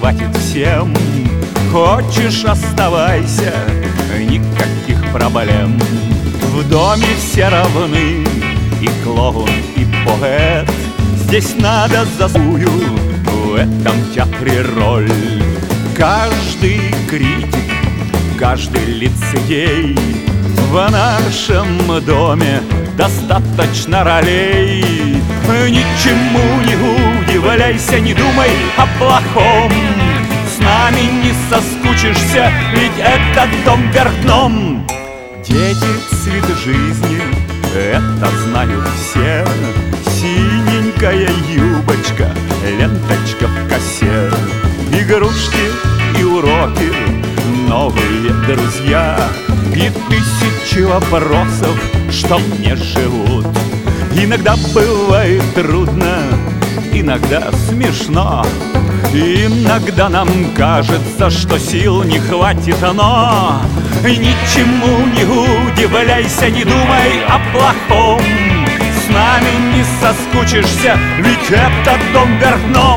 хватит всем. Хочешь — оставайся, никаких проблем. В доме все равны, и клоун, и поэт. Здесь надо за свою в этом театре роль. Каждый критик, каждый лицедей. В нашем доме достаточно ролей. Ничему не удивляйся, не думай о плохом. С нами не соскучишься, ведь это дом вверх дном. Дети — цвет жизни, это знают все. Синенькая юбочка, ленточка в косе. Игрушки и уроки, новые друзья. И тысячи вопросов, что мне живут. Иногда бывает трудно, иногда смешно. Иногда нам кажется, что сил не хватит, но ничему не удивляйся, не думай о плохом. С нами не соскучишься, ведь это дом вверх дном.